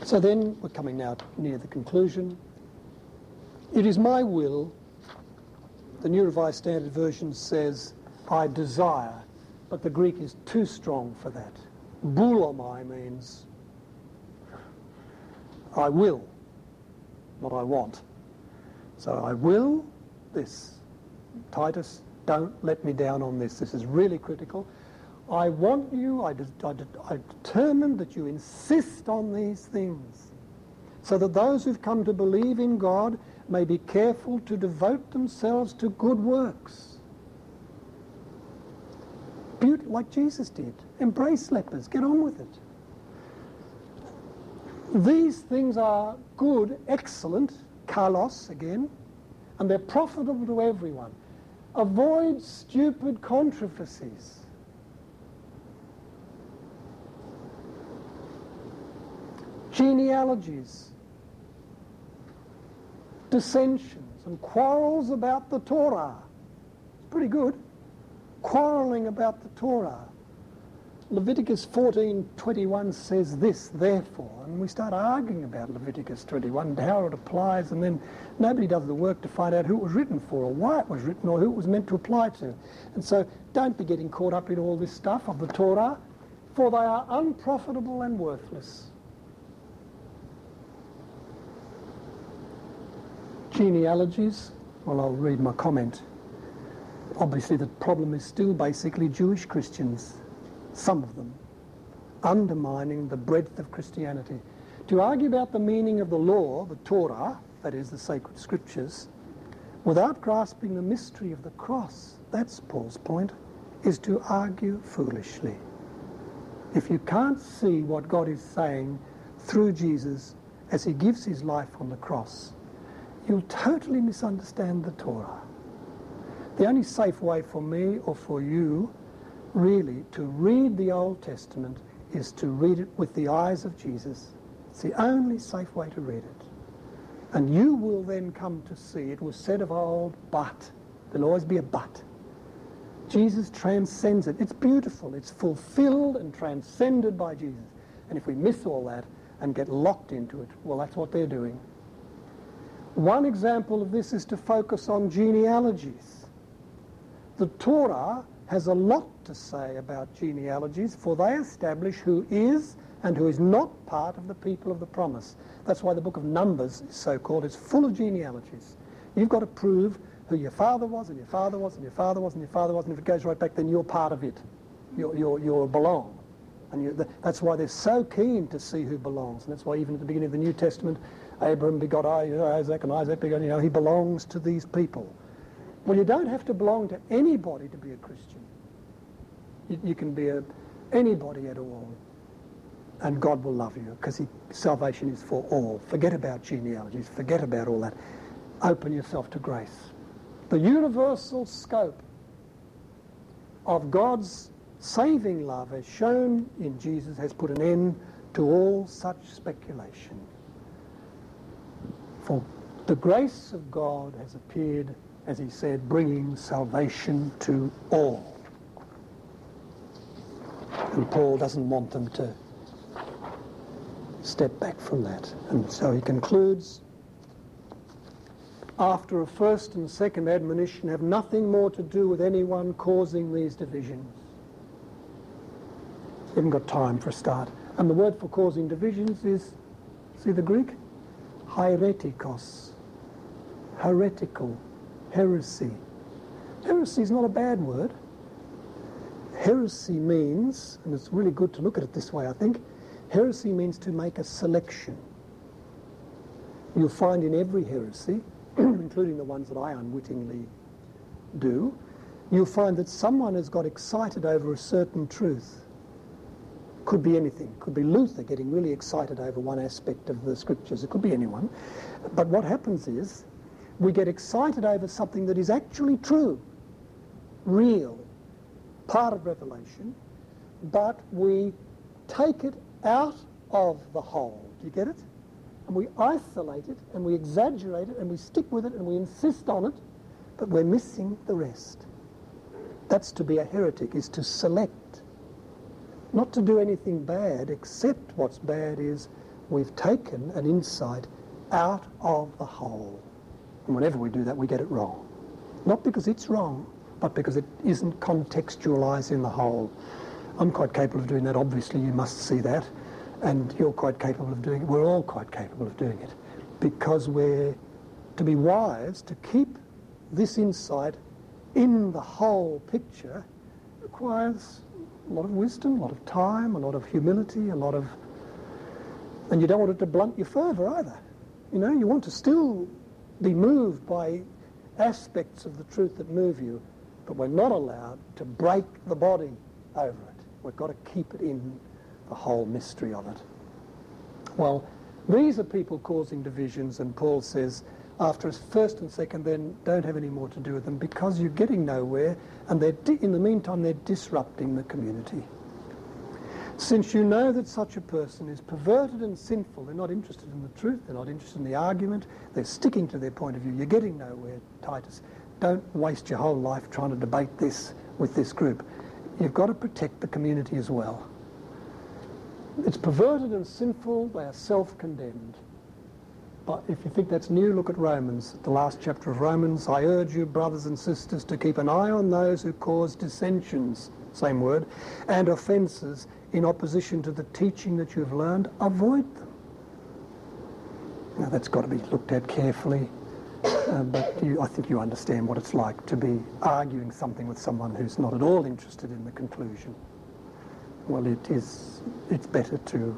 So then we're coming now near the conclusion. It is my will, the New Revised Standard Version says, I desire, but the Greek is too strong for that. Boulomai means I will, not I want. So I will this. Titus, don't let me down on this. This is really critical. I want you, I determine that you insist on these things, so that those who've come to believe in God may be careful to devote themselves to good works. Like Jesus did. Embrace lepers. Get on with it. These things are good, excellent, kalos again, and they're profitable to everyone. Avoid stupid controversies. Genealogies, dissensions and quarrels about the Torah. It's pretty good. Quarrelling about the Torah. Leviticus 14:21 says this, therefore, and we start arguing about Leviticus 21, how it applies, and then nobody does the work to find out who it was written for, or why it was written, or who it was meant to apply to. And so don't be getting caught up in all this stuff of the Torah, for they are unprofitable and worthless. Genealogies, well, I'll read my comment. Obviously the problem is still basically Jewish Christians, some of them, undermining the breadth of Christianity. To argue about the meaning of the law, the Torah, that is the sacred scriptures, without grasping the mystery of the cross, that's Paul's point, is to argue foolishly. If you can't see what God is saying through Jesus as he gives his life on the cross, you'll totally misunderstand the Torah. The only safe way for me or for you really to read the Old Testament is to read it with the eyes of Jesus. It's the only safe way to read it. And you will then come to see, it was said of old, but. There'll always be a but. Jesus transcends it. It's beautiful. It's fulfilled and transcended by Jesus. And if we miss all that and get locked into it, well, that's what they're doing. One example of this is to focus on genealogies. The Torah has a lot to say about genealogies, for they establish who is and who is not part of the people of the promise. That's why the book of Numbers is so called. It's full of genealogies. You've got to prove who your father was, and your father was, and your father was, and your father was, and if it goes right back, then you're part of it. You belong. And that's why they're so keen to see who belongs. And that's why even at the beginning of the New Testament, Abraham begot Isaac, and Isaac begot, he belongs to these people. Well, you don't have to belong to anybody to be a Christian. You can be anybody at all, and God will love you, because salvation is for all. Forget about genealogies, forget about all that. Open yourself to grace. The universal scope of God's saving love as shown in Jesus has put an end to all such speculation. For the grace of God has appeared, as he said, bringing salvation to all. And Paul doesn't want them to step back from that. And so he concludes, after a first and second admonition, have nothing more to do with anyone causing these divisions. You haven't got time for a start. And the word for causing divisions is, see the Greek? Heretikos. Heretical. Heresy. Heresy is not a bad word. Heresy means, and it's really good to look at it this way, I think, heresy means to make a selection. You'll find in every heresy, including the ones that I unwittingly do, you'll find that someone has got excited over a certain truth. Could be anything. Could be Luther getting really excited over one aspect of the scriptures. It could be anyone. But what happens is, we get excited over something that is actually true, real, part of Revelation, but we take it out of the whole. Do you get it? And we isolate it, and we exaggerate it, and we stick with it, and we insist on it, but we're missing the rest. That's to be a heretic, is to select. Not to do anything bad, except what's bad is we've taken an insight out of the whole. And whenever we do that, we get it wrong. Not because it's wrong, but because it isn't contextualised in the whole. I'm quite capable of doing that, obviously you must see that, and you're quite capable of doing it. We're all quite capable of doing it, because we're to be wise, to keep this insight in the whole picture requires a lot of wisdom, a lot of time, a lot of humility, and you don't want it to blunt you further either. You know, you want to still be moved by aspects of the truth that move you, but we're not allowed to break the body over it. We've got to keep it in the whole mystery of it. Well, these are people causing divisions, and Paul says, after first and second, then don't have any more to do with them, because you're getting nowhere, and in the meantime they're disrupting the community. Since you know that such a person is perverted and sinful, they're not interested in the truth, they're not interested in the argument, they're sticking to their point of view. You're getting nowhere, Titus. Don't waste your whole life trying to debate this with this group. You've got to protect the community as well. It's perverted and sinful, they are self-condemned. But if you think that's new, look at Romans, the last chapter of Romans. I urge you, brothers and sisters, to keep an eye on those who cause dissensions, same word, and offences in opposition to the teaching that you've learned. Avoid them. Now that's got to be looked at carefully, but I think you understand what it's like to be arguing something with someone who's not at all interested in the conclusion. Well, it's better to...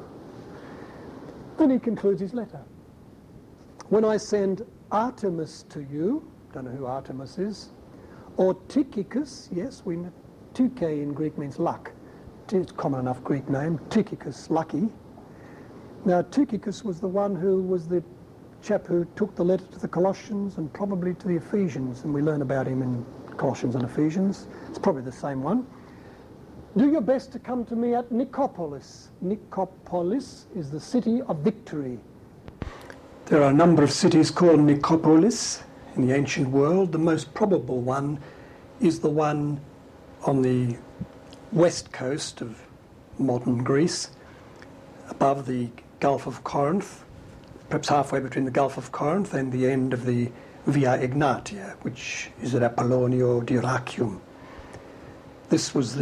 Then he concludes his letter. When I send Artemis to you, don't know who Artemis is, or Tychicus, yes, we know, Tyche in Greek means luck. It's a common enough Greek name, Tychicus, lucky. Now, Tychicus was the one who was the chap who took the letter to the Colossians and probably to the Ephesians, and we learn about him in Colossians and Ephesians. It's probably the same one. Do your best to come to me at Nicopolis. Nicopolis is the city of victory. There are a number of cities called Nicopolis in the ancient world. The most probable one is the one on the west coast of modern Greece, above the Gulf of Corinth, perhaps halfway between the Gulf of Corinth and the end of the Via Egnatia, which is at Apollonio Dyrrhachium. This was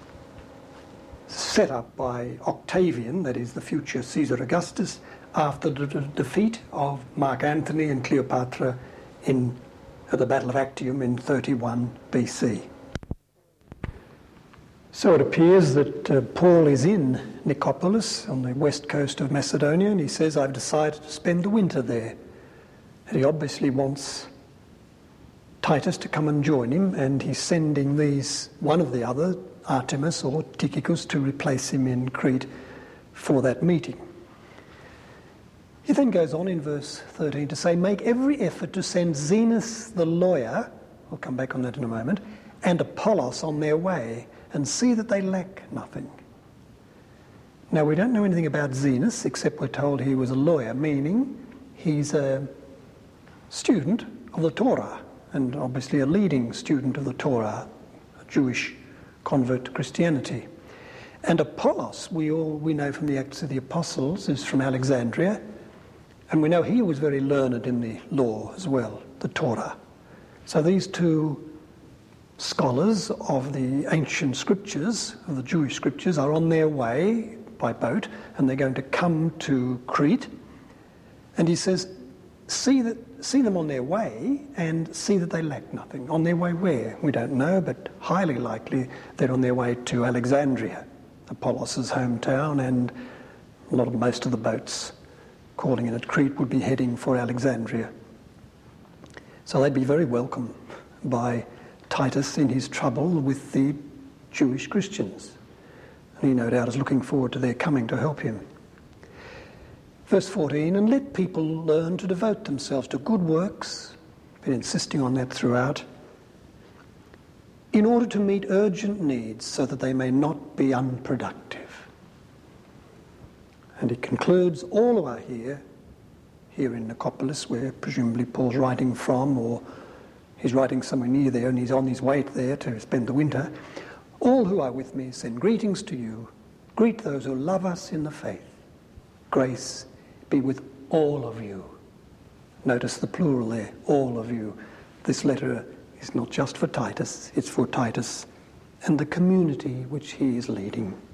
set up by Octavian, that is the future Caesar Augustus, after the defeat of Mark Antony and Cleopatra at the Battle of Actium in 31 BC. So it appears that Paul is in Nicopolis on the west coast of Macedonia, and he says, I've decided to spend the winter there. And he obviously wants Titus to come and join him, and he's sending one of the other, Artemis or Tychicus, to replace him in Crete for that meeting. He then goes on in verse 13 to say, make every effort to send Zenas the lawyer, I'll come back on that in a moment, and Apollos on their way, and see that they lack nothing. Now, we don't know anything about Zenas, except we're told he was a lawyer, meaning he's a student of the Torah, and obviously a leading student of the Torah, a Jewish convert to Christianity. And Apollos, we know from the Acts of the Apostles, is from Alexandria, and we know he was very learned in the law as well, the Torah. So these two scholars of the ancient scriptures, of the Jewish scriptures, are on their way by boat, and they're going to come to Crete. And he says, see them on their way and see that they lack nothing. On their way where? We don't know, but highly likely they're on their way to Alexandria, Apollos' hometown, and most of the boats calling in at Crete would be heading for Alexandria. So they'd be very welcome by Titus in his trouble with the Jewish Christians. And he no doubt is looking forward to their coming to help him. Verse 14, and let people learn to devote themselves to good works, been insisting on that throughout, in order to meet urgent needs so that they may not be unproductive. And he concludes, all who are here in Nicopolis, where presumably Paul's writing from, or he's writing somewhere near there and he's on his way there to spend the winter, all who are with me send greetings to you. Greet those who love us in the faith. Grace be with all of you. Notice the plural there, all of you. This letter is not just for Titus, it's for Titus and the community which he is leading.